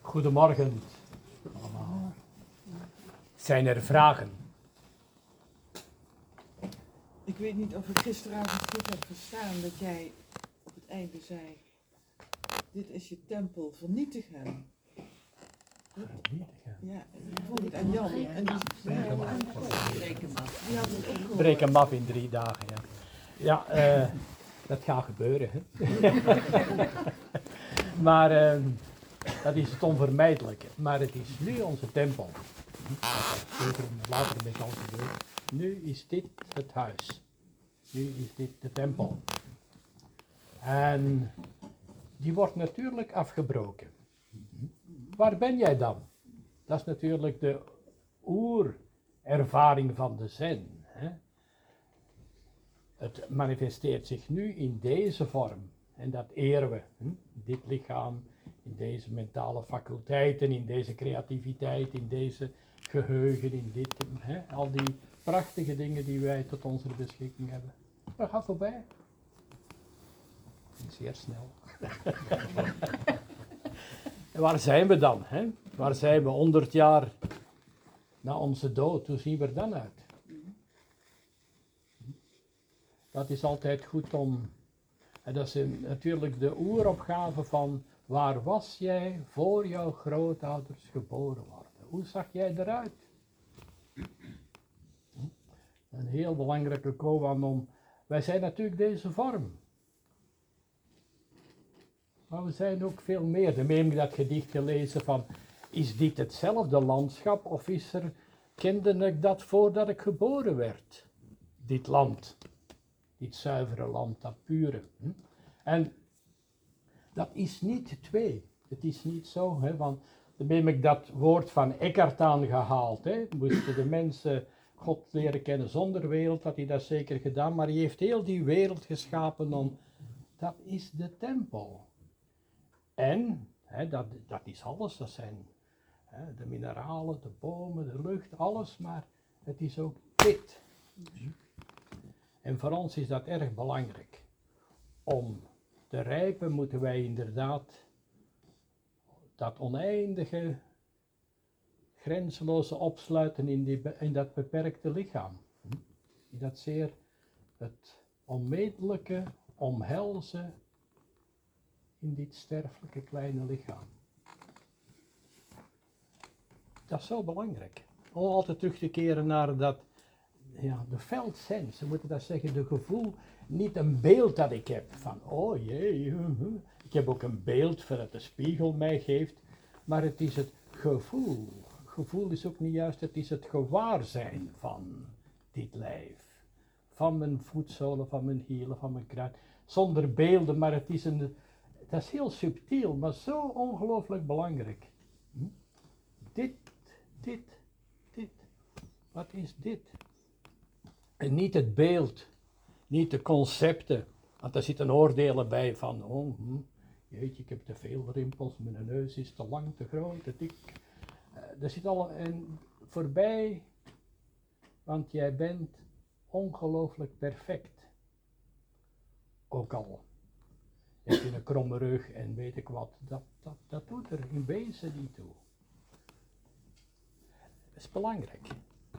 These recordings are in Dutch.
Goedemorgen allemaal. Zijn er vragen? Ik weet niet of ik gisteravond goed heb verstaan dat jij op het einde zei, dit is je tempel, vernietig hem. Ja, dat vond ik aan Jan. En die had het ook gehoord. Breek hem af in 3 dagen, ja. Ja, dat gaat gebeuren, hè. Maar dat is het onvermijdelijke. Maar het is nu onze tempel. Zeker later met al gebeurd. Nu is dit het huis. Nu is dit de tempel. En die wordt natuurlijk afgebroken. Waar ben jij dan? Dat is natuurlijk de oerervaring van de zen. Hè? Het manifesteert zich nu in deze vorm. En dat eren we. Dit lichaam, in deze mentale faculteiten, in deze creativiteit, in deze geheugen, in dit. Al die prachtige dingen die wij tot onze beschikking hebben. Dat gaat voorbij. Zeer snel. En waar zijn we dan? Hè? Waar zijn we 100 jaar na onze dood? Hoe zien we er dan uit? Dat is altijd goed om, en dat is natuurlijk de oeropgave van waar was jij voor jouw grootouders geboren worden? Hoe zag jij eruit? Een heel belangrijke koan om, wij zijn natuurlijk deze vorm. Maar we zijn ook veel meer. Dan heb ik dat gedicht gelezen van, is dit hetzelfde landschap of kende ik dat voordat ik geboren werd? Dit land, dit zuivere land, dat pure. En dat is niet 2. Het is niet zo, hè, want dan heb ik dat woord van Eckhart aangehaald. Hè. Moesten de mensen God leren kennen zonder wereld, had hij dat zeker gedaan. Maar hij heeft heel die wereld geschapen om, dat is de tempel. En, dat is alles, dat zijn de mineralen, de bomen, de lucht, alles, maar het is ook dit. En voor ons is dat erg belangrijk. Om te rijpen moeten wij inderdaad dat oneindige, grenzeloze opsluiten in dat beperkte lichaam. Dat zeer het onmetelijke omhelzen in dit sterfelijke kleine lichaam. Dat is zo belangrijk. Om altijd terug te keren naar dat, de veldsens, we moeten dat zeggen, de gevoel, niet een beeld dat ik heb van, oh jee, ik heb ook een beeld van dat de spiegel mij geeft, maar het is het gevoel. Gevoel is ook niet juist, het is het gewaarzijn van dit lijf. Van mijn voetzolen, van mijn hielen, van mijn kruid. Zonder beelden, maar het is dat is heel subtiel, maar zo ongelooflijk belangrijk. Dit. Wat is dit? En niet het beeld, niet de concepten, want daar zitten oordelen bij van, jeetje, ik heb te veel rimpels, mijn neus is te lang, te groot, te dik. Er zit al een voorbij, want jij bent ongelooflijk perfect. Ook al heb je een kromme rug en weet ik wat, dat doet er in wezen niet toe. Dat is belangrijk.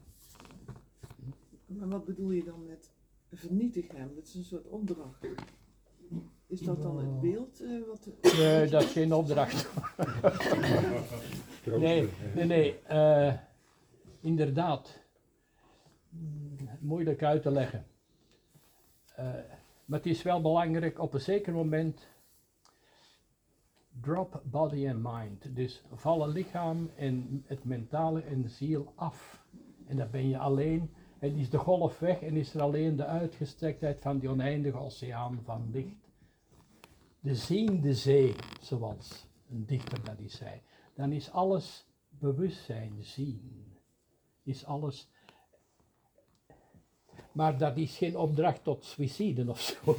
Maar wat bedoel je dan met vernietig hem? Dat is een soort opdracht. Is dat dan het beeld? Nee, dat is geen opdracht. Nee. Inderdaad. Moeilijk uit te leggen. Maar het is wel belangrijk op een zeker moment. Drop body and mind. Dus vallen lichaam en het mentale en de ziel af. En dan ben je alleen. En is de golf weg en is er alleen de uitgestrektheid van die oneindige oceaan van licht. De ziende zee, zoals een dichter dat die zei. Dan is alles bewustzijn, zien. Is alles. Maar dat is geen opdracht tot suïcide of zo.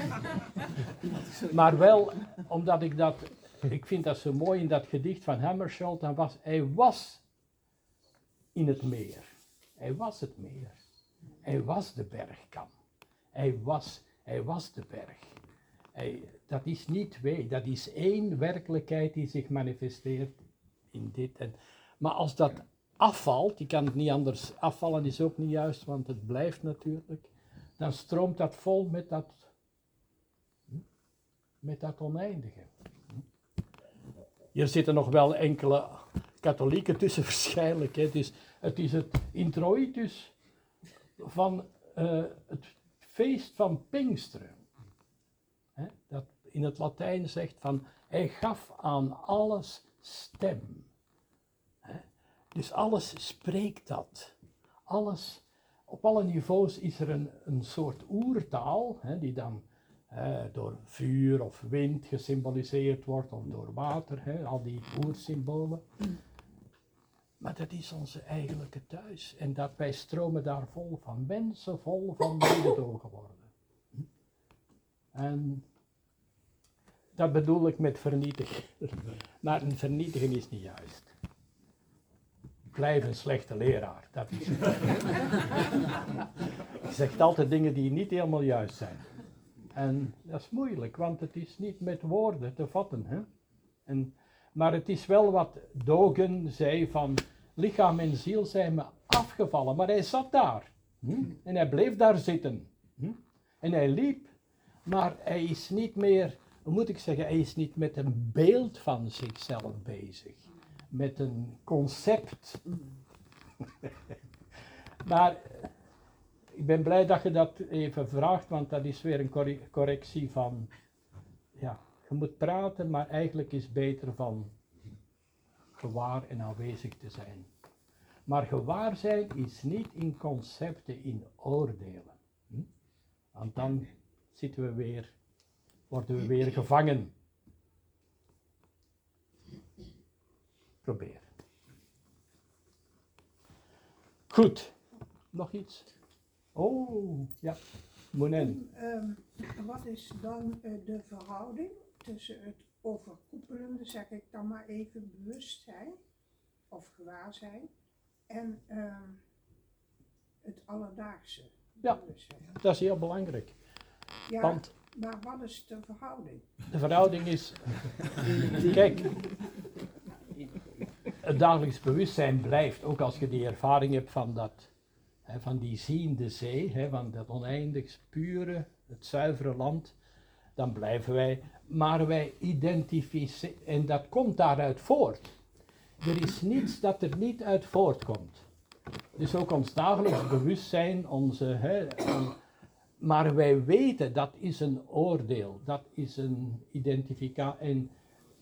Maar wel, omdat ik vind dat zo mooi in dat gedicht van Hammarskjöld, hij was in het meer. Hij was het meer. Hij was de bergkam. Hij was de berg. Dat is niet 2, dat is 1 werkelijkheid die zich manifesteert in dit. Maar als dat afvalt, je kan het niet anders, afvallen is ook niet juist, want het blijft natuurlijk, dan stroomt dat vol met dat oneindige. Hier zitten nog wel enkele katholieken tussen waarschijnlijk. Hè. Dus het is het introitus van het feest van Pinksteren. Hè, dat in het Latijn zegt van, hij gaf aan alles stem. Hè. Dus alles spreekt dat. Alles, op alle niveaus is er een soort oertaal, hè, die dan door vuur of wind gesymboliseerd wordt, of door water, hè, al die oersymbolen. Maar dat is onze eigenlijke thuis. En dat wij stromen daar vol van, mensen vol van mededogen worden. En dat bedoel ik met vernietigen. Maar een vernietigen is niet juist. Blijf een slechte leraar, dat is het. Je zegt altijd dingen die niet helemaal juist zijn. En dat is moeilijk, want het is niet met woorden te vatten. Hè? Maar het is wel wat Dogen zei van, lichaam en ziel zijn me afgevallen, maar hij zat daar. En hij bleef daar zitten. En hij liep, maar hij is niet meer, hoe moet ik zeggen, hij is niet met een beeld van zichzelf bezig. Met een concept. Maar ik ben blij dat je dat even vraagt, want dat is weer een correctie van, ja, je moet praten, maar eigenlijk is het beter van gewaar en aanwezig te zijn. Maar gewaar zijn is niet in concepten, in oordelen. Want dan worden we weer gevangen. Probeer. Goed. Nog iets? Oh, ja. Moenen. Wat is dan de verhouding tussen het overkoepelende, zeg ik dan maar even, bewustzijn of gewaarzijn en het alledaagse bewustzijn? Dat is heel belangrijk. Ja, Want maar wat is de verhouding? de verhouding is, kijk, het dagelijks bewustzijn blijft, ook als je die ervaring hebt van dat, van die ziende zee, van dat oneindig pure, het zuivere land, dan blijven wij, maar wij identificeren, en dat komt daaruit voort. Er is niets dat er niet uit voortkomt. Dus ook ons dagelijks bewustzijn, maar wij weten, dat is een oordeel, dat is een identificatie, en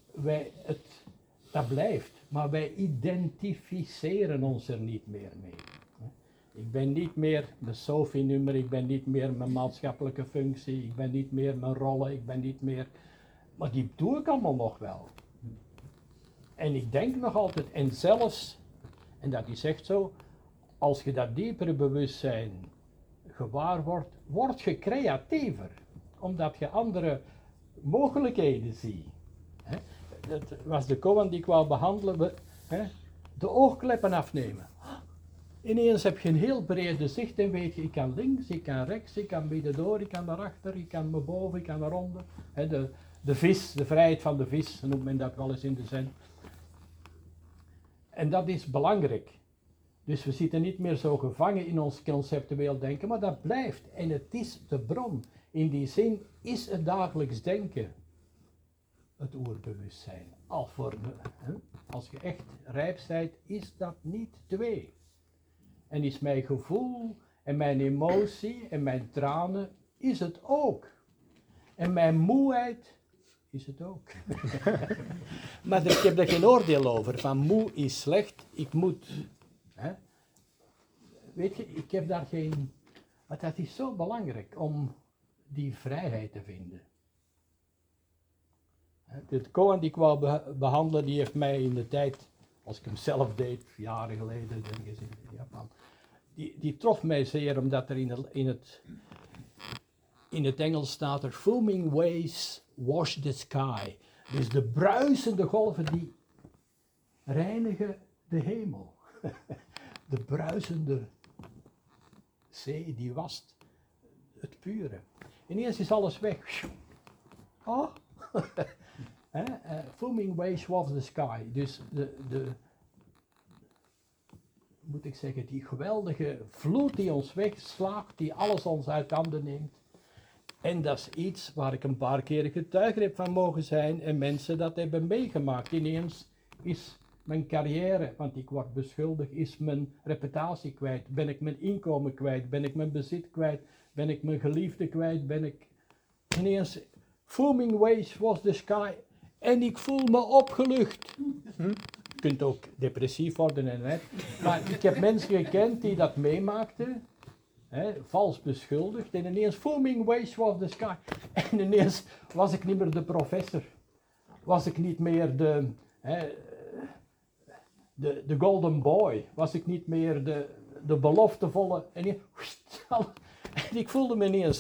dat blijft, maar wij identificeren ons er niet meer mee. Ik ben niet meer mijn SOFI-nummer, ik ben niet meer mijn maatschappelijke functie, ik ben niet meer mijn rollen, ik ben niet meer, maar die doe ik allemaal nog wel. En ik denk nog altijd, en zelfs, en dat is echt zo, als je dat diepere bewustzijn gewaar wordt, word je creatiever, omdat je andere mogelijkheden ziet. Dat was de koan die ik wou behandelen, de oogkleppen afnemen. Ineens heb je een heel brede zicht en weet je, ik kan links, ik kan rechts, ik kan middendoor, ik kan daarachter, ik kan naar boven, ik kan naar onder. De vis, de vrijheid van de vis, noemt men dat wel eens in de zen. En dat is belangrijk. Dus we zitten niet meer zo gevangen in ons conceptueel denken, maar dat blijft. En het is de bron. In die zin is het dagelijks denken het oerbewustzijn. Als je echt rijp bent, is dat niet twee. En is mijn gevoel en mijn emotie en mijn tranen, is het ook. En mijn moeheid is het ook. Maar ik heb er geen oordeel over, van moe is slecht, ik moet. Weet je, ik heb daar geen. Maar dat is zo belangrijk om die vrijheid te vinden. De koan die ik wou behandelen, die heeft mij in de tijd, als ik hem zelf deed, jaren geleden, denk ik, in Japan, die trof mij zeer, omdat er in het Engels staat er, foaming waves wash the sky. Dus de bruisende golven die reinigen de hemel. De bruisende zee die wast het pure. Ineens is alles weg. Oh. Foaming waves of the sky. Dus moet ik zeggen, die geweldige vloed die ons wegslaagt, die alles ons uit handen neemt. En dat is iets waar ik een paar keer getuige heb van mogen zijn en mensen dat hebben meegemaakt. Ineens is mijn carrière, want ik word beschuldigd, is mijn reputatie kwijt. Ben ik mijn inkomen kwijt? Ben ik mijn bezit kwijt? Ben ik mijn geliefde kwijt? Ben ik ineens foaming waves was the sky en ik voel me opgelucht. Je kunt ook depressief worden en net. Maar ik heb mensen gekend die dat meemaakten. Vals beschuldigd en ineens foaming waves was the sky. En ineens was ik niet meer de professor. Was ik niet meer de golden boy. Was ik niet meer de beloftevolle. En ik voelde me ineens.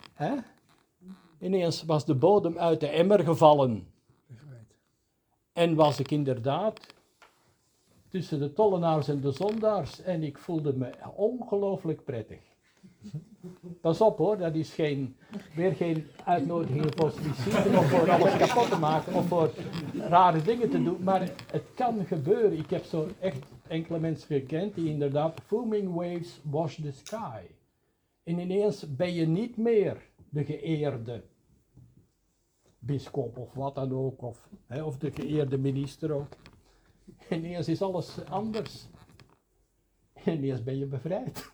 Ineens was de bodem uit de emmer gevallen. En was ik inderdaad tussen de tollenaars en de zondaars. En ik voelde me ongelooflijk prettig. Pas op hoor, dat is weer geen uitnodiging voor suïcide of voor alles kapot te maken of voor rare dingen te doen. Maar het kan gebeuren. Ik heb zo echt enkele mensen gekend die inderdaad foaming waves wash the sky. En ineens ben je niet meer de geëerde bisschop of wat dan ook, of de geëerde minister ook. En ineens is alles anders. En ineens ben je bevrijd.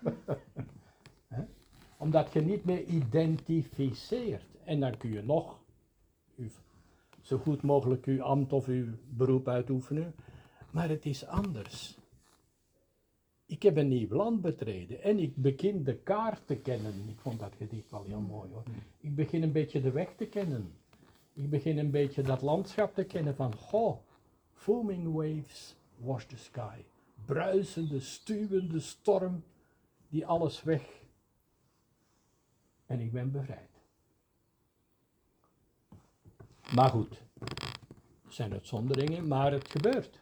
Omdat je niet meer identificeert. En dan kun je nog zo goed mogelijk uw ambt of uw beroep uitoefenen. Maar het is anders. Ik heb een nieuw land betreden en ik begin de kaart te kennen. Ik vond dat gedicht wel heel mooi hoor. Ik begin een beetje de weg te kennen. Ik begin een beetje dat landschap te kennen van, foaming waves wash the sky. Bruisende, stuwende storm die alles weg. En ik ben bevrijd. Maar goed, er zijn uitzonderingen, maar het gebeurt.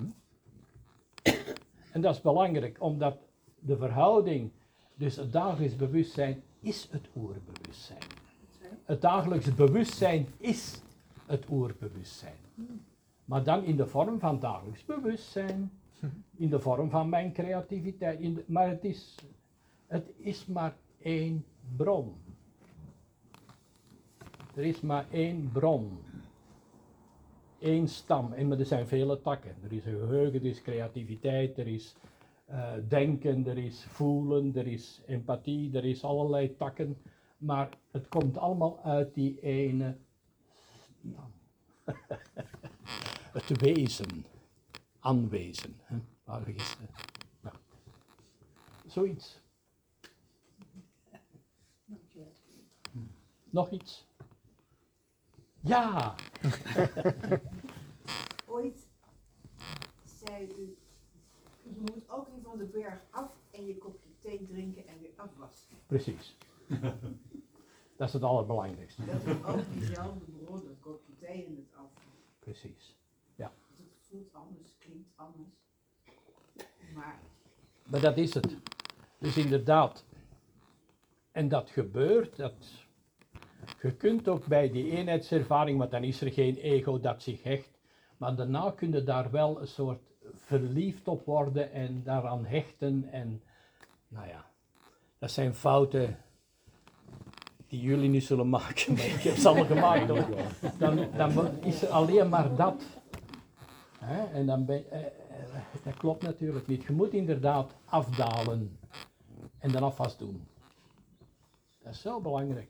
En dat is belangrijk, omdat de verhouding, dus het dagelijks bewustzijn is het oerbewustzijn. Het dagelijks bewustzijn is het oerbewustzijn. Maar dan in de vorm van dagelijks bewustzijn, in de vorm van mijn creativiteit, maar het is maar één bron. Er is maar één bron. Eén stam, maar er zijn vele takken. Er is een geheugen, er is creativiteit, er is denken, er is voelen, er is empathie, er is allerlei takken. Maar het komt allemaal uit die ene stam. Het wezen, aanwezen. Waar we gisteren. Nou. Zoiets. Nog iets? Ja! Ooit zei u, je moet ook even van de berg af en je kopje thee drinken en weer afwassen. Precies. Dat is het allerbelangrijkste. Dat is ook diezelfde bron, dat kopje thee en het afwassen. Precies. Ja. Het voelt anders, klinkt anders. Maar Maar dat is het. Dus inderdaad. En dat gebeurt, je kunt ook bij die eenheidservaring, want dan is er geen ego dat zich hecht, maar daarna kun je daar wel een soort verliefd op worden en daaraan hechten en, nou ja, dat zijn fouten die jullie niet zullen maken, maar ik heb ze al gemaakt hoor. Dan is er alleen maar dat. En dan dat klopt natuurlijk niet. Je moet inderdaad afdalen en dan afwas doen. Dat is zo belangrijk.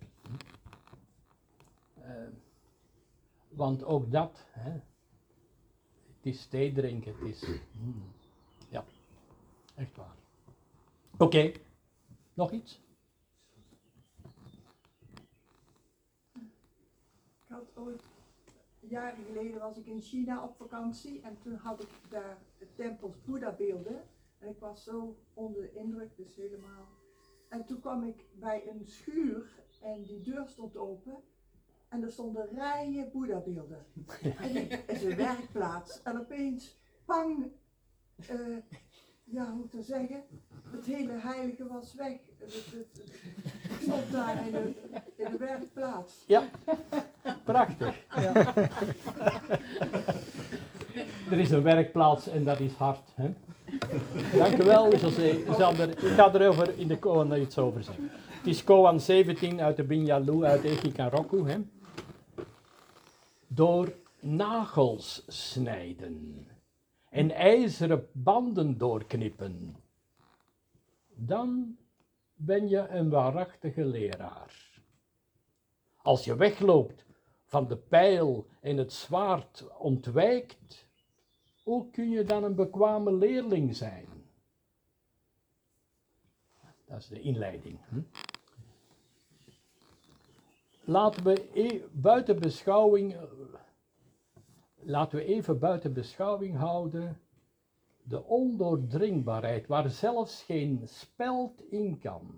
Want ook dat, het is thee drinken, het is, ja, echt waar. Oké, nog iets? Ik had ooit, jaren geleden was ik in China op vakantie en toen had ik daar de tempels Boeddha-beelden en ik was zo onder de indruk, dus helemaal. En toen kwam ik bij een schuur en die deur stond open en er stonden rijen Boeddha-beelden. En het is een werkplaats en opeens, pang, ja, hoe moet ik dat zeggen? Het hele heilige was weg. Ik stond daar in de werkplaats. Ja, prachtig. Er is een werkplaats en dat is hard. Hè? Dank u wel, José. Ik ga erover in de Koan iets over zeggen. Het is Koan 17 uit de Binyalu, uit Ekikan-Roku. Hè? Door nagels snijden en ijzeren banden doorknippen, dan ben je een waarachtige leraar. Als je wegloopt van de pijl en het zwaard ontwijkt, hoe kun je dan een bekwame leerling zijn? Dat is de inleiding. Laten we even buiten beschouwing houden de ondoordringbaarheid waar zelfs geen speld in kan.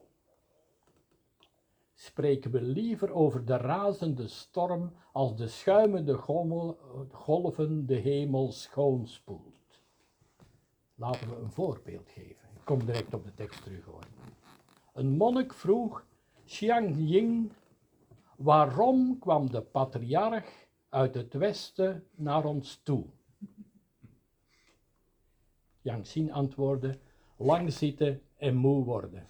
Spreken we liever over de razende storm als de schuimende golven de hemel schoonspoelt. Laten we een voorbeeld geven. Ik kom direct op de tekst terug hoor. Een monnik vroeg Xiang Ying, waarom kwam de patriarch uit het westen naar ons toe? Yang Xin antwoordde, lang zitten en moe worden.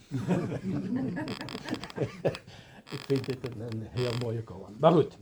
Ik vind dit een heel mooie koan. Maar goed.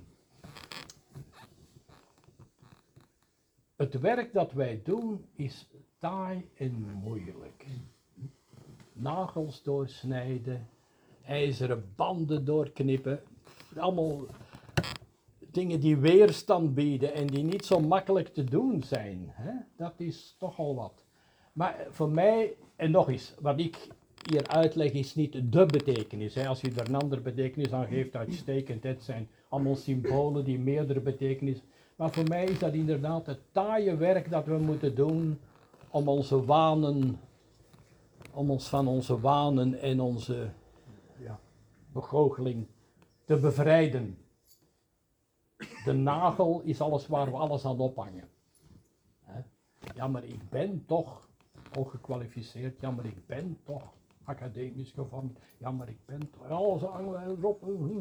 Het werk dat wij doen is taai en moeilijk. Nagels doorsnijden, ijzeren banden doorknippen, allemaal dingen die weerstand bieden en die niet zo makkelijk te doen zijn. Hè? Dat is toch al wat. Maar voor mij, en nog eens, wat ik hier uitleg is niet de betekenis. Hè. Als je er een andere betekenis aan geeft, uitstekend. Het zijn allemaal symbolen die meerdere betekenissen. Maar voor mij is dat inderdaad het taaie werk dat we moeten doen om onze wanen, om ons van onze wanen en onze begoocheling te bevrijden. De nagel is alles waar we alles aan ophangen. Ja, maar ik ben toch ongekwalificeerd. Ja, maar ik ben toch academisch gevormd. Ja, maar ik ben toch alles erop.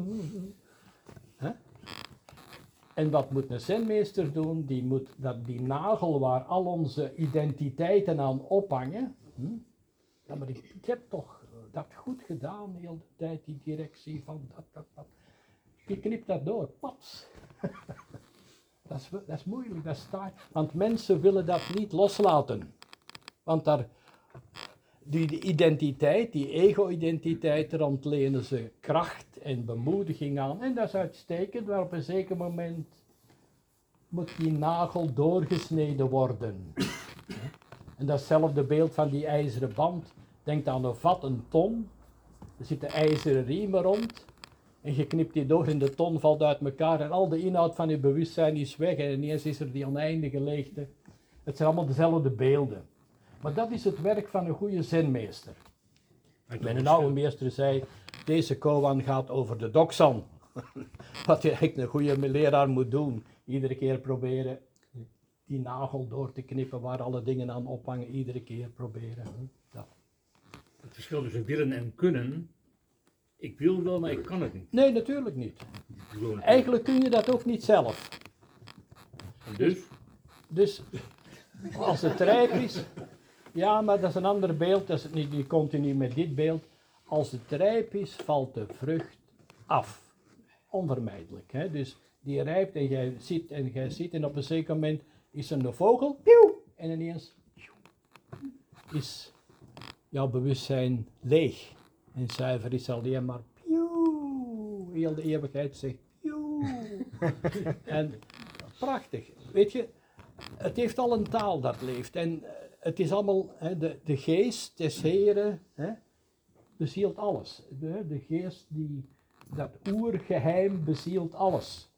En wat moet een zenmeester doen? Die moet die nagel waar al onze identiteiten aan ophangen. Ja, maar ik heb toch dat goed gedaan, heel de tijd, die directie van dat. Je knipt dat door, paps. Dat is moeilijk, dat is taai. Want mensen willen dat niet loslaten. Want daar, die identiteit, die ego-identiteit, daar ontlenen ze kracht en bemoediging aan. En dat is uitstekend, maar op een zeker moment moet die nagel doorgesneden worden. En datzelfde beeld van die ijzeren band. Denk aan een vat, een ton. Er zitten ijzeren riemen rond. En je knipt die door en de ton valt uit elkaar. En al de inhoud van je bewustzijn is weg. En ineens is er die oneindige leegte. Het zijn allemaal dezelfde beelden. Maar dat is het werk van een goede zenmeester. Mijn oude meester zei, deze koan gaat over de doksan. Wat je eigenlijk een goede leraar moet doen. Iedere keer proberen die nagel door te knippen waar alle dingen aan ophangen. Iedere keer proberen. Dat. Het verschil tussen willen en kunnen. Ik wil wel, maar ik kan het niet. Nee, natuurlijk niet. Eigenlijk kun je dat ook niet zelf. Dus als het rijp is, ja, maar dat is een ander beeld, dat is niet continu met dit beeld. Als het rijp is, valt de vrucht af. Onvermijdelijk. Hè? Dus die rijpt en jij ziet en op een zeker moment is er een vogel, pieuw, en ineens is jouw bewustzijn leeg. En zuiver is alleen maar pieuw, heel de eeuwigheid zegt pieuw. En prachtig, weet je, het heeft al een taal dat leeft en het is allemaal, de geest des Heren bezielt alles. De geest dat oergeheim bezielt alles.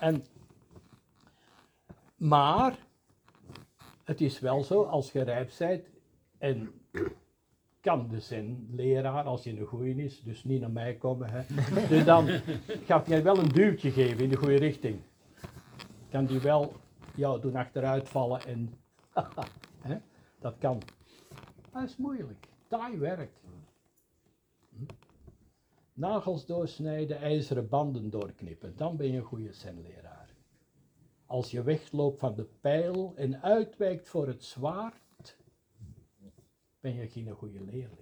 Maar het is wel zo, als je rijp bent en kan de zenleraar, als hij een goeie is, dus niet naar mij komen, dus dan gaat hij wel een duwtje geven in de goede richting. Kan die wel jou doen achteruit vallen en dat kan. Dat is moeilijk. Taai werk. Nagels doorsnijden, ijzeren banden doorknippen. Dan ben je een goede zenleraar. Als je wegloopt van de pijl en uitwijkt voor het zwaard, ben je geen goede leerling.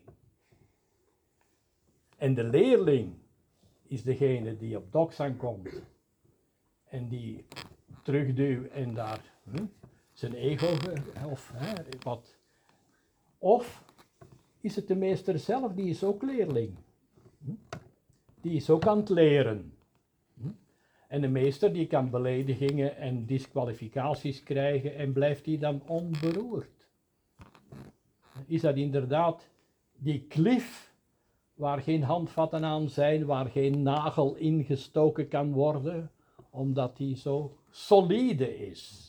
En de leerling is degene die op Doksan komt en die terugduwt en daar zijn ego of wat. Of is het de meester zelf, die is ook leerling. Die is ook aan het leren. En de meester die kan beledigingen en disqualificaties krijgen en blijft die dan onberoerd. Is dat inderdaad die klif waar geen handvatten aan zijn, waar geen nagel ingestoken kan worden, omdat die zo solide is.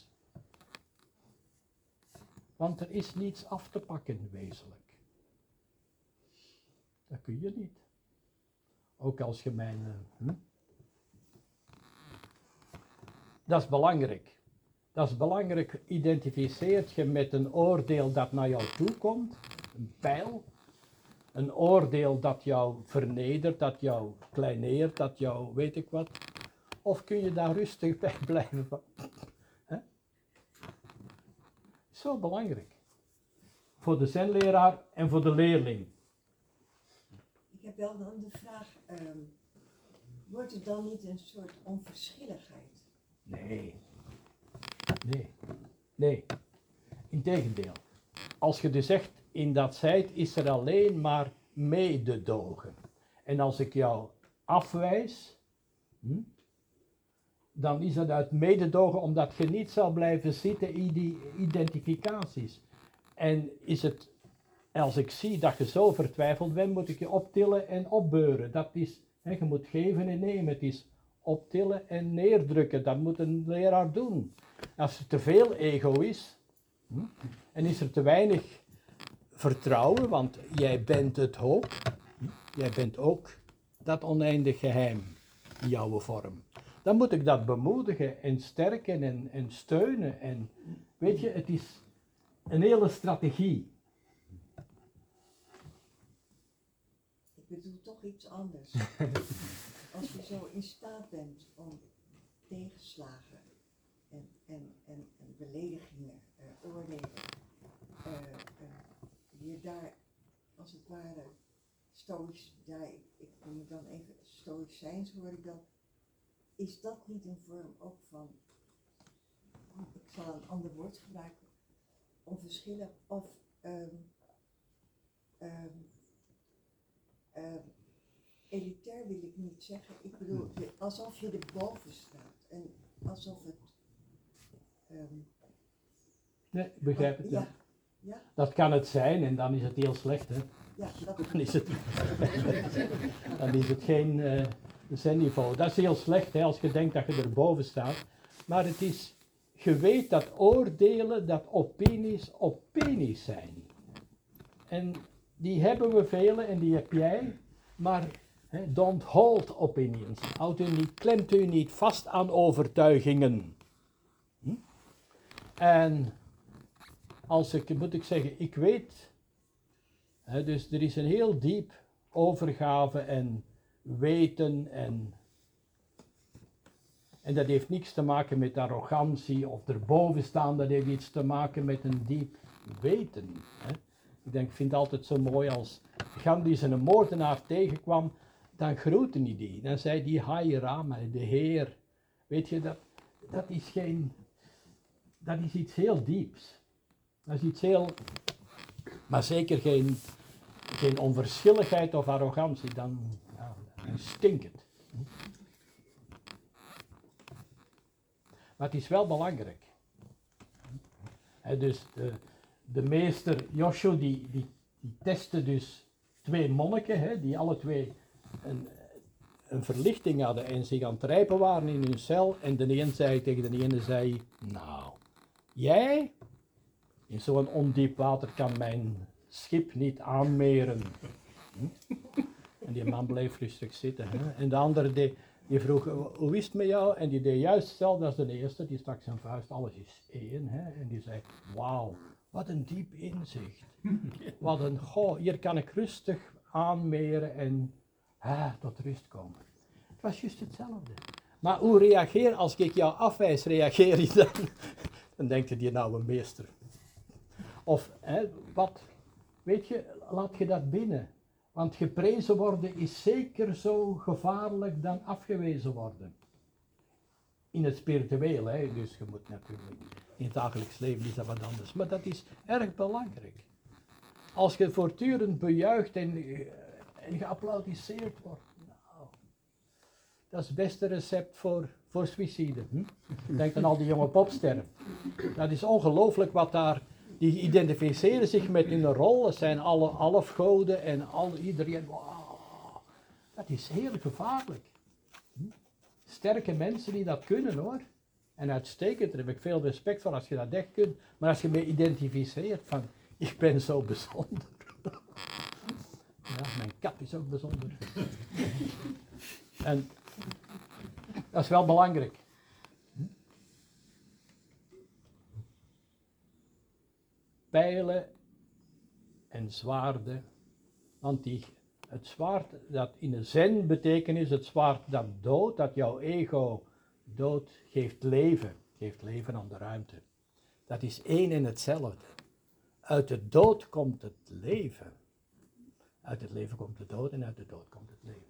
Want er is niets af te pakken, wezenlijk. Dat kun je niet. Ook als je mijn... Dat is belangrijk. Dat is belangrijk. Identificeert je met een oordeel dat naar jou toe komt, een pijl, een oordeel dat jou vernedert, dat jou kleineert, dat jou weet ik wat. Of kun je daar rustig bij blijven? Zo belangrijk. Voor de zenleraar en voor de leerling. Ik heb wel dan de vraag, wordt het dan niet een soort onverschilligheid? Nee. Integendeel. Als je dus zegt, in dat zijt is er alleen maar mededogen. En als ik jou afwijs, dan is dat uit mededogen omdat je niet zal blijven zitten in die identificaties. En is het, als ik zie dat je zo vertwijfeld bent, moet ik je optillen en opbeuren. Dat is, je moet geven en nemen. Het is optillen en neerdrukken. Dat moet een leraar doen. Als er te veel ego is, en is er te weinig vertrouwen, want jij bent het ook. Jij bent ook dat oneindig geheim in jouw vorm. Dan moet ik dat bemoedigen en sterken en steunen. En weet je, het is een hele strategie. Ik bedoel toch iets anders. Als je zo in staat bent om tegenslagen en beledigingen, oordelen, je daar als het ware ik noem het dan even stoïcijns hoor ik dan, is dat niet een vorm ook van, ik zal een ander woord gebruiken, onverschillig of elitair wil ik niet zeggen. Ik bedoel, alsof je erboven staat en alsof het... Nee, ik begrijp het. Ja. Ja? Dat kan het zijn en dan is het heel slecht. Hè? Ja, dat Dan is het geen zenniveau. Dat is heel slecht hè, als je denkt dat je erboven staat. Maar het is, je weet dat oordelen, dat opinies zijn. En die hebben we vele en die heb jij. Maar don't hold opinions. Klemt u niet vast aan overtuigingen. En als moet ik zeggen, ik weet, dus er is een heel diep overgave en weten en dat heeft niks te maken met arrogantie of erboven staan, dat heeft iets te maken met een diep weten. Ik vind het altijd zo mooi als Gandhi zijn moordenaar tegenkwam, dan groette hij die. Dan zei die Hai Rama, de Heer. Weet je, dat is iets heel dieps. Dat is iets heel, maar zeker geen onverschilligheid of arrogantie, dan stinkt het. Maar het is wel belangrijk. Dus de meester Joshua die testte dus 2 monniken, die alle 2 een verlichting hadden en zich aan het rijpen waren in hun cel. En de een zei tegen de ene, nou, jij in zo'n ondiep water kan mijn schip niet aanmeren. En die man bleef rustig zitten. En de andere die vroeg, hoe is het met jou? En die deed juist hetzelfde als de eerste, die stak zijn vuist, alles is één. En die zei, wauw, Wat een diep inzicht. Wat een, goh, hier kan ik rustig aanmeren en tot rust komen. Het was juist hetzelfde. Maar hoe reageer, als ik jou afwijs, reageer je dan? Dan denkt je, die nou een meester. Of, wat, weet je, laat je dat binnen. Want geprezen worden is zeker zo gevaarlijk dan afgewezen worden. In het spiritueel, dus je moet natuurlijk, in het dagelijks leven is dat wat anders. Maar dat is erg belangrijk. Als je voortdurend bejuicht en geapplaudiseerd wordt, nou, dat is het beste recept voor suïcide. Denk aan al die jonge popsterren. Dat is ongelooflijk wat daar, die identificeren zich met hun rol. Het zijn alle alfgoden en iedereen, wow, dat is heel gevaarlijk. Sterke mensen die dat kunnen hoor. En uitstekend, daar heb ik veel respect voor als je dat echt kunt. Maar als je me identificeert van, ik ben zo bijzonder. Ja, mijn kat is ook bijzonder. En dat is wel belangrijk. Pijlen en zwaarden. Want het zwaard dat in de zen betekenis, het zwaard dat doodt, dat jouw ego doodt, geeft leven aan de ruimte. Dat is één en hetzelfde. Uit de dood komt het leven. Uit het leven komt de dood en uit de dood komt het leven.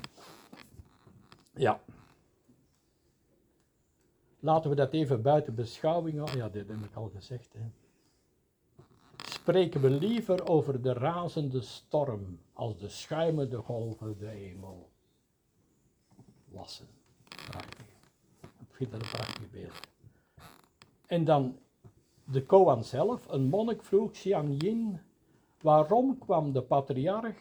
Ja. Laten we dat even buiten beschouwing houden. Ja, dat heb ik al gezegd. Spreken we liever over de razende storm als de schuimende golven de hemel wassen. Prachtig. Ik vind dat een prachtig beeld. En dan de koan zelf. Een monnik vroeg Xian Yin, waarom kwam de patriarch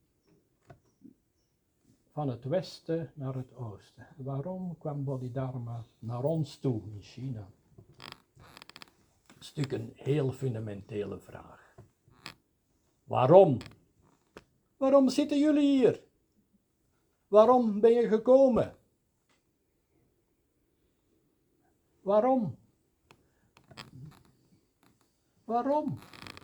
van het westen naar het oosten? Waarom kwam Bodhidharma naar ons toe in China? Een stuk een heel fundamentele vraag. Waarom? Waarom zitten jullie hier? Waarom ben je gekomen? Waarom? Waarom?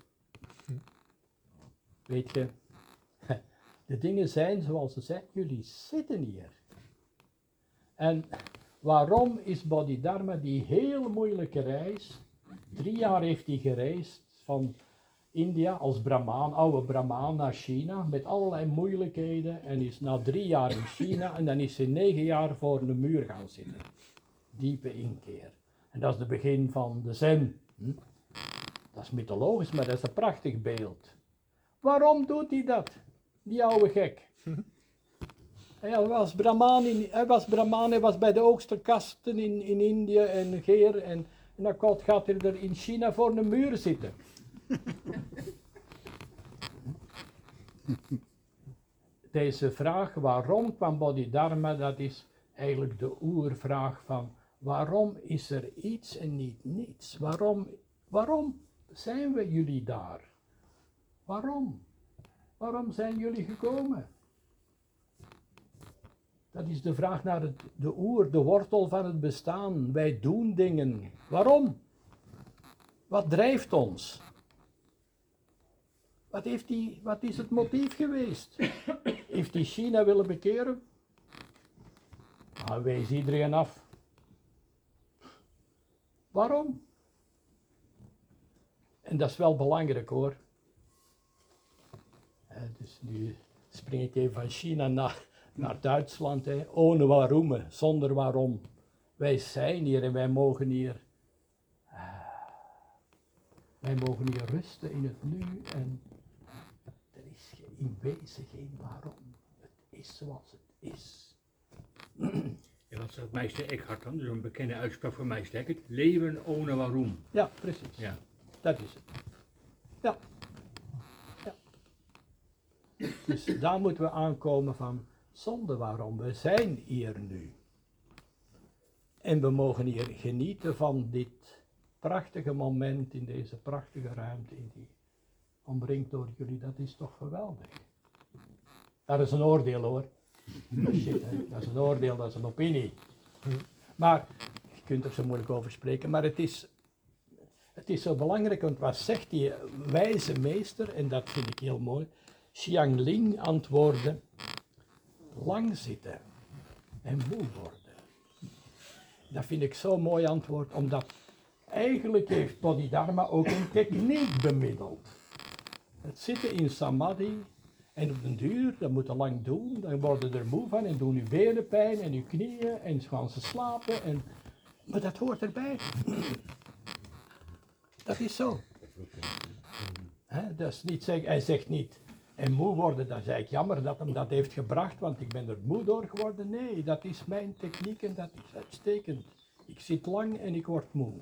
Weet je, de dingen zijn zoals ze zijn, jullie zitten hier. En waarom is Bodhidharma die heel moeilijke reis, 3 jaar heeft hij gereisd van India als Brahmaan, oude Brahmaan naar China, met allerlei moeilijkheden en is na 3 jaar in China en dan is hij 9 jaar voor een muur gaan zitten. Diepe inkeer. En dat is het begin van de zen. Dat is mythologisch, maar dat is een prachtig beeld. Waarom doet hij dat, die oude gek? Hij was Brahmaan, hij was bij de hoogste kasten in Indië en Geer en dan gaat hij er in China voor een muur zitten. Deze vraag, waarom kwam Bodhidharma, dat is eigenlijk de oervraag van waarom is er iets en niet niets? Waarom zijn we jullie daar? Waarom? Waarom zijn jullie gekomen? Dat is de vraag naar de wortel van het bestaan. Wij doen dingen. Waarom? Wat drijft ons? Wat is het motief geweest? Heeft hij China willen bekeren? Nou, wees iedereen af. Waarom? En dat is wel belangrijk hoor. Dus nu spring ik even van China naar Duitsland. Ohne waarom, zonder waarom. Wij zijn hier en wij mogen hier rusten in het nu en er is in wezen geen waarom. Het is zoals het is. En wat zegt meester Eckhart dan? Dus een bekende uitspraak van meester Eckhart. Leven ohne waarom. Ja, precies. Ja. Dat is het. Ja. Ja. Dus daar moeten we aankomen van zonder waarom. We zijn hier nu. En we mogen hier genieten van dit prachtige moment in deze prachtige ruimte die omringd door jullie. Dat is toch geweldig. Dat is een oordeel hoor. Shit, hè? Dat is een oordeel, dat is een opinie. Maar je kunt er zo moeilijk over spreken, maar het het is zo belangrijk, want wat zegt die wijze meester, en dat vind ik heel mooi, Xiangling antwoordde, lang zitten en moe worden. Dat vind ik zo'n mooi antwoord, omdat eigenlijk heeft Bodhidharma ook een techniek bemiddeld. Het zitten in samadhi en op den duur, dat moet je lang doen, dan worden er moe van en doen je benen pijn en je knieën en gaan ze slapen. Maar dat hoort erbij. Dat is zo. Dat is niet hij zegt niet, en moe worden, dan zei ik jammer dat hem dat heeft gebracht, want ik ben er moe door geworden. Nee, dat is mijn techniek en dat is uitstekend. Ik zit lang en ik word moe.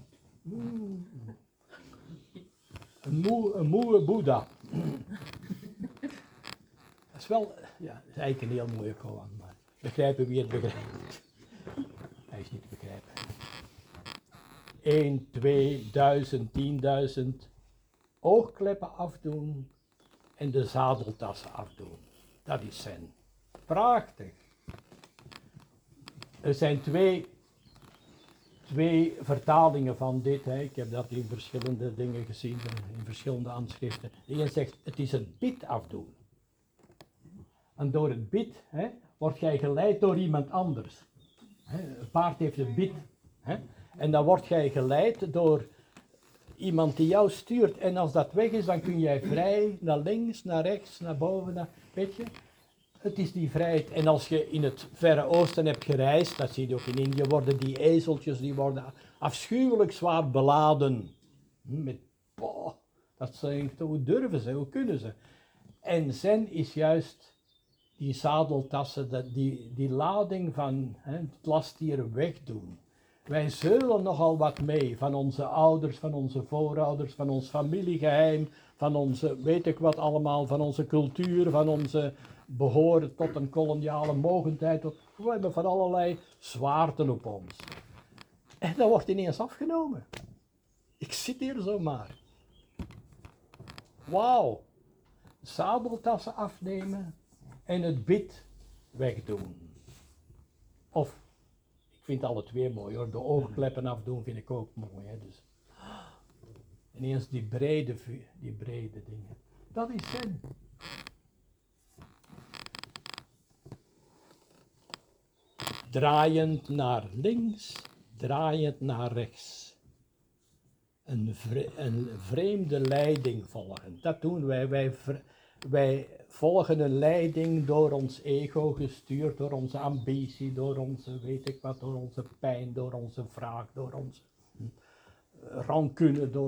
Een moe Boeddha. Dat is wel, ja, dat is eigenlijk een heel mooie koan, maar begrijpen wie het begrijpt. Hij is niet te begrijpen. 1, 2, 1000, 10.000 oogkleppen afdoen en de zadeltassen afdoen. Dat is zen. Prachtig. Er zijn twee vertalingen van dit. Hè. Ik heb dat in verschillende dingen gezien, in verschillende handschriften. De een zegt, het is het bid afdoen. En door het bid word jij geleid door iemand anders. Een paard heeft een bid. En dan word jij geleid door iemand die jou stuurt. En als dat weg is, dan kun jij vrij naar links, naar rechts, naar boven. Weet je? Het is die vrijheid. En als je in het Verre Oosten hebt gereisd, dat zie je ook in Indië, worden die ezeltjes, die worden afschuwelijk zwaar beladen. Dat zijn, hoe durven ze, hoe kunnen ze? En zen is juist die zadeltassen, die lading van het last hier wegdoen. Wij zeulen nogal wat mee van onze ouders, van onze voorouders, van ons familiegeheim, van onze, weet ik wat allemaal, van onze cultuur, van onze behoren tot een koloniale mogendheid. We hebben van allerlei zwaarten op ons. En dat wordt ineens afgenomen. Ik zit hier zomaar. Wauw. Zadeltassen afnemen en het bid wegdoen. Of, ik vind alle twee mooi hoor, de oogkleppen afdoen vind ik ook mooi. Hè, dus. Ineens die brede dingen. Dat is zen. Draaiend naar links, draaiend naar rechts. Een vreemde leiding volgen. Dat doen wij. Wij volgen een leiding door ons ego, gestuurd door onze ambitie, door onze, weet ik wat, door onze pijn, door onze wraak, door onze rancune,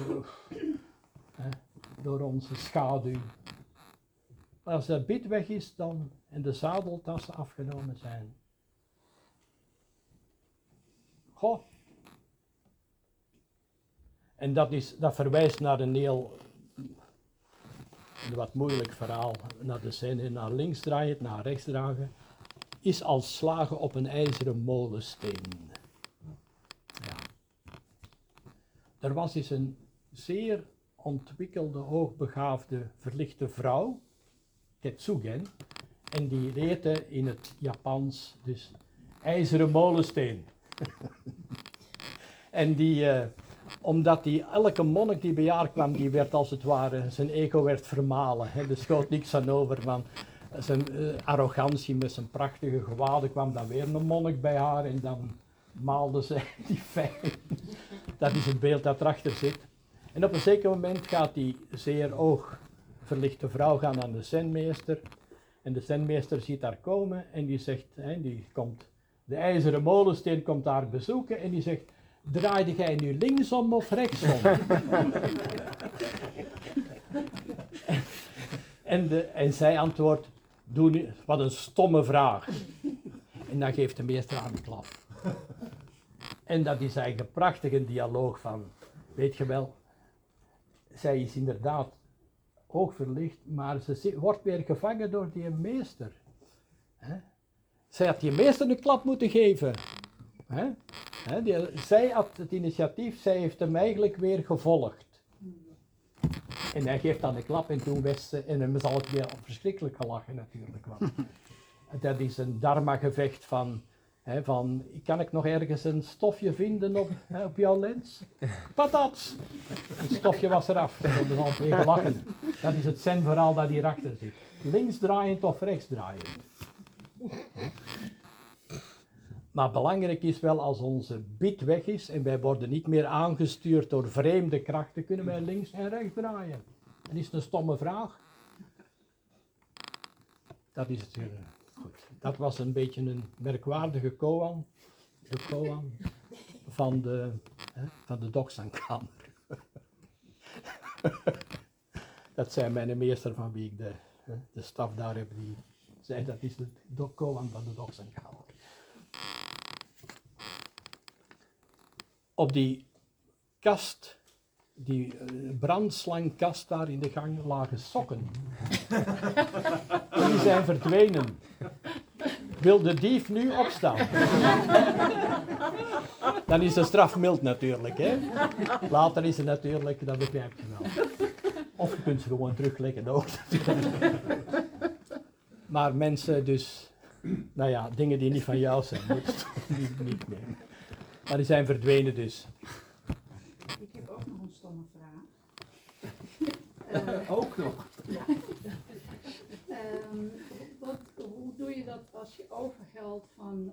door onze schaduw. Maar als dat bid weg is dan en de zadeltassen afgenomen zijn. Goh. En dat verwijst naar een heel wat moeilijk verhaal, naar de zen, naar links draaien, naar rechts dragen, is als slagen op een ijzeren molensteen. Ja. Er was eens een zeer ontwikkelde, hoogbegaafde, verlichte vrouw, Ketsugen, en die heette in het Japans dus ijzeren molensteen. En omdat elke monnik die bij haar kwam, die werd als het ware, zijn ego werd vermalen. Er schoot niks aan over van zijn arrogantie met zijn prachtige gewaden, kwam dan weer een monnik bij haar en dan maalde ze die fijn. Dat is het beeld dat erachter zit. En op een zeker moment gaat die zeer oogverlichte vrouw gaan aan de zenmeester. En de zenmeester ziet haar komen en die zegt, de ijzeren molensteen komt haar bezoeken en die zegt, draaide jij nu linksom of rechtsom? en zij antwoordt, wat een stomme vraag. En dan geeft de meester haar een klap. En dat is eigenlijk een prachtige dialoog van, weet je wel, zij is inderdaad oogverlicht, maar ze wordt weer gevangen door die meester. Zij had die meester een klap moeten geven. Zij had het initiatief, zij heeft hem eigenlijk weer gevolgd. En hij geeft dan een klap en toen wist ze, en hem zal het weer verschrikkelijk gelachen natuurlijk. Want dat is een dharma-gevecht van Van, kan ik nog ergens een stofje vinden op jouw lens? Patat! Het stofje was eraf. We hebben al mee gelachen. Dat is het zenverhaal dat hierachter zit. Linksdraaiend of rechtsdraaiend. Maar belangrijk is wel, als onze bit weg is en wij worden niet meer aangestuurd door vreemde krachten, kunnen wij links en rechts draaien. En is het een stomme vraag? Dat is het. Goed. Dat was een beetje een merkwaardige koan. De koan van de Doksankamer. Dat zei mijn meester van wie ik de staf daar heb, die zei dat is de koan van de Doksankamer. Op die kast, die brandslangkast daar in de gang, lagen sokken. Die zijn verdwenen. Wil de dief nu opstaan? Dan is de straf mild natuurlijk. Hè? Later is het natuurlijk, dat begrijp je wel. Of je kunt ze gewoon terugleggen ook. Maar mensen dus, nou ja, dingen die niet van jou zijn, moet je niet nemen. Maar die zijn verdwenen dus. Ik heb ook nog een stomme vraag. Ook nog. Ja. Hoe doe je dat als je overgeldt van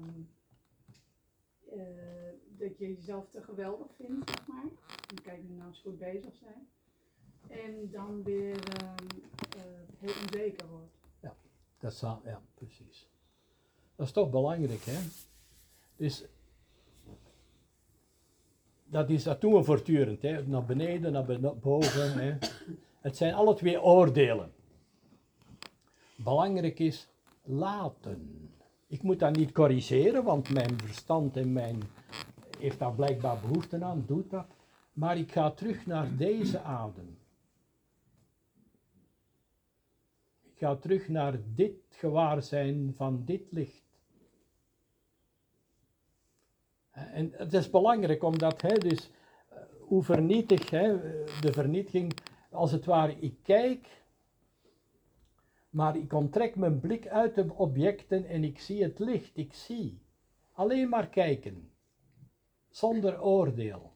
dat je jezelf te geweldig vindt, zeg maar? Dan kan je nou eens goed bezig zijn. En dan weer heel onzeker wordt. Ja, precies. Dat is toch belangrijk, hè? Dus dat doen we voortdurend, hè? Naar beneden, naar boven. Hè? Het zijn alle twee oordelen. Belangrijk is laten. Ik moet dat niet corrigeren, want mijn verstand heeft daar blijkbaar behoefte aan, doet dat. Maar ik ga terug naar deze adem. Ik ga terug naar dit gewaarzijn van dit licht. En het is belangrijk omdat, dus, hoe vernietig, de vernietiging, als het ware, ik kijk, maar ik onttrek mijn blik uit de objecten en ik zie het licht, ik zie. Alleen maar kijken, zonder oordeel.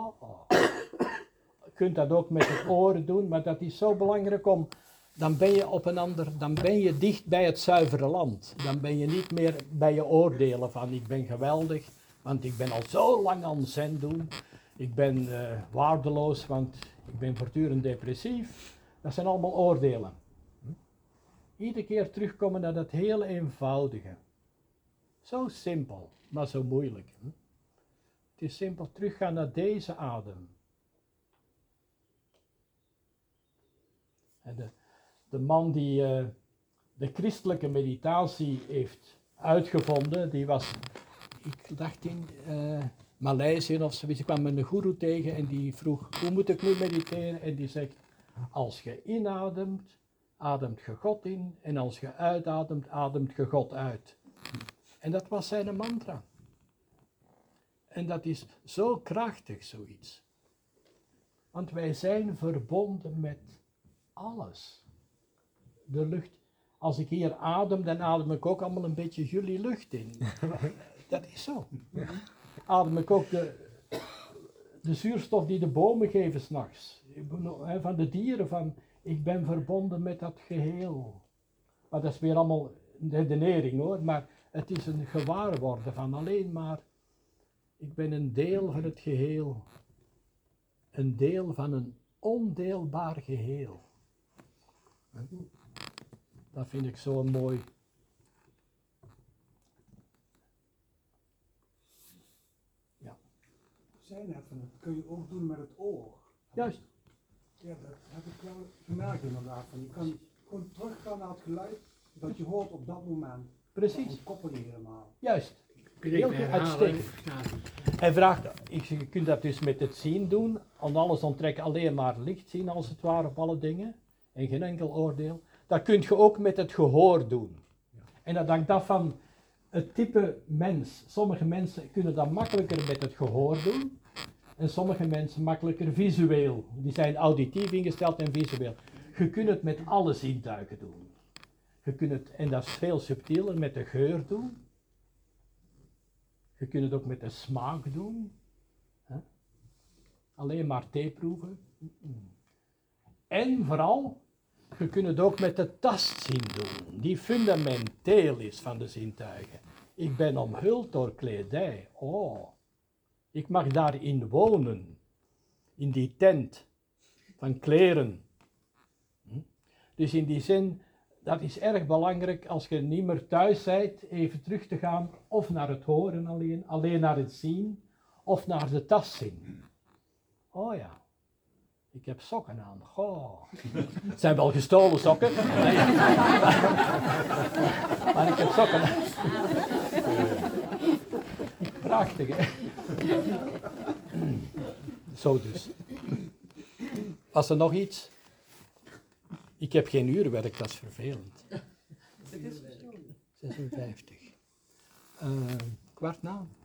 Je kunt dat ook met het oor doen, maar dat is zo belangrijk dan ben je dicht bij het zuivere land. Dan ben je niet meer bij je oordelen van ik ben geweldig, want ik ben al zo lang aan zen doen. Ik ben waardeloos, want ik ben voortdurend depressief. Dat zijn allemaal oordelen. Iedere keer terugkomen naar dat hele eenvoudige. Zo simpel, maar zo moeilijk. Het is simpel, teruggaan naar deze adem. En de man die de christelijke meditatie heeft uitgevonden, die was, ik dacht in Maleisië of zoiets, ik kwam met een goeroe tegen en die vroeg, hoe moet ik nu mediteren? En die zegt, als je inademt, ademt je God in en als je uitademt, ademt je God uit. En dat was zijn mantra. En dat is zo krachtig, zoiets. Want wij zijn verbonden met alles. De lucht. Als ik hier adem, dan adem ik ook allemaal een beetje jullie lucht in. Dat is zo. Adem ik ook de zuurstof die de bomen geven 's nachts. Van de dieren, ik ben verbonden met dat geheel. Maar dat is weer allemaal een redenering hoor, maar het is een gewaarworden van alleen maar, ik ben een deel van het geheel. Een deel van een ondeelbaar geheel. Dat vind ik zo mooi. Ja. Zei net van, dat kun je ook doen met het oor. Juist. Ja, dat heb ik wel gemerkt inderdaad. Van, je kan gewoon teruggaan naar het geluid dat je hoort op dat moment. Precies. Dan koppel je helemaal. Juist. Kun Heel goed, uitstekend. Hij vraagt, je kunt dat dus met het zien doen, aan alles onttrekken, alleen maar licht zien als het ware op alle dingen, en geen enkel oordeel. Dat kun je ook met het gehoor doen. En dat hangt af van het type mens. Sommige mensen kunnen dat makkelijker met het gehoor doen, en sommige mensen makkelijker visueel. Die zijn auditief ingesteld en visueel. Je kunt het met alle zintuigen doen. Je kunt het, en dat is veel subtieler, met de geur doen. Je kunt het ook met de smaak doen. Hè? Alleen maar thee proeven. En vooral, je kunt het ook met de tastzin doen, die fundamenteel is van de zintuigen. Ik ben omhuld door kledij. Oh, ik mag daarin wonen, in die tent van kleren. Dus in die zin, dat is erg belangrijk als je niet meer thuis bent, even terug te gaan, of naar het horen alleen naar het zien, of naar de tastzin. Oh ja. Ik heb sokken aan. Goh. Het zijn wel gestolen sokken. Maar ik heb sokken aan. Prachtig, hè? Zo dus. Was er nog iets? Ik heb geen uurwerk, dat is vervelend. Het is gestolen. 56. Kwart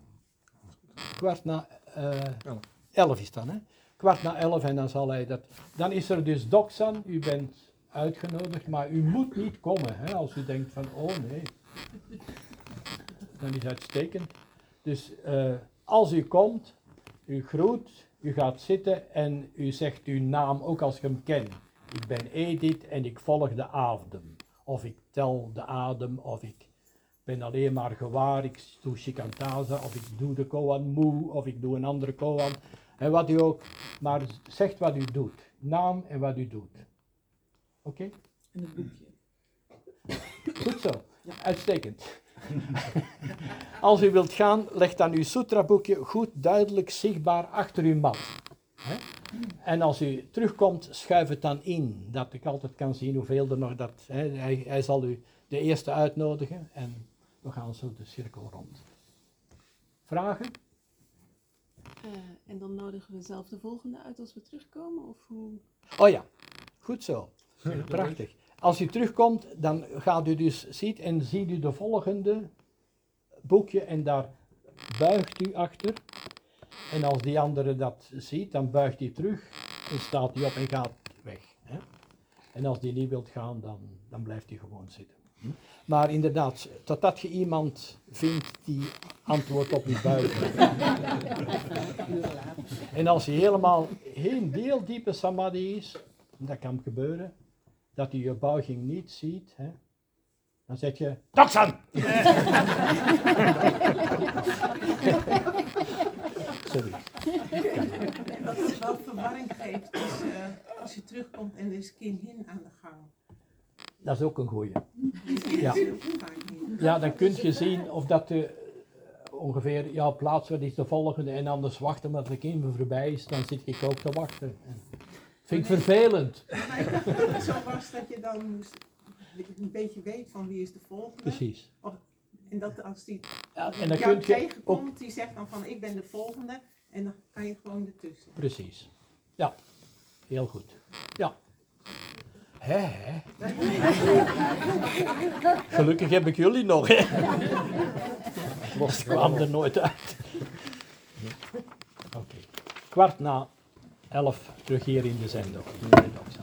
na 11 is dan, hè? 11:15 en dan zal hij dat. Dan is er dus Doxan, u bent uitgenodigd, maar u moet niet komen, hè, als u denkt van, oh nee. Dan is het uitstekend. Dus als u komt, u groet, u gaat zitten en u zegt uw naam, ook als je hem kent. Ik ben Edith en ik volg de adem. Of ik tel de adem, of ik ben alleen maar gewaar, ik doe shikantaza, of ik doe de koan moe, of ik doe een andere koan. En wat u ook, maar zegt wat u doet. Naam en wat u doet. Oké? En het boekje. Goed zo. Uitstekend. Als u wilt gaan, leg dan uw sutra-boekje goed duidelijk zichtbaar achter uw mat. Hè? En als u terugkomt, schuif het dan in, dat ik altijd kan zien hoeveel er nog dat... Hè, hij zal u de eerste uitnodigen en we gaan zo de cirkel rond. Vragen? En dan nodigen we zelf de volgende uit als we terugkomen? Of hoe? Oh ja, goed zo. Prachtig. Als u terugkomt, dan gaat u dus ziet u de volgende boekje en daar buigt u achter. En als die andere dat ziet, dan buigt hij terug en staat hij op en gaat weg. Hè? En als die niet wilt gaan, dan blijft hij gewoon zitten. Maar inderdaad, totdat je iemand vindt die antwoordt op uw buiging. En als hij helemaal heel diepe samadhi is, dat kan gebeuren, dat hij je buiging niet ziet, hè, dan zeg je, Doxan! Sorry. Wat het wel verwarring geeft is als je terugkomt en er is Kinhin aan de gang. Dat is ook een goeie. Die Ja. is heel vaak niet. Ja, dan kun je zien of dat ongeveer jouw plaats wat is de volgende en anders wachten omdat de kind voorbij is, dan zit ik ook te wachten. Vind ik vervelend. Maar ik dacht dat het zo was dat je dan een beetje weet van wie is de volgende. Precies. En dat als die Ja, en dan jou kun je ook... tegenkomt, die zegt dan van ik ben de volgende. En dan kan je gewoon ertussen. Precies. Ja, heel goed. Ja. Hè? Gelukkig heb ik jullie nog, hè. Los kwam er nooit uit. Oké. 11:15 terug hier in de zendok.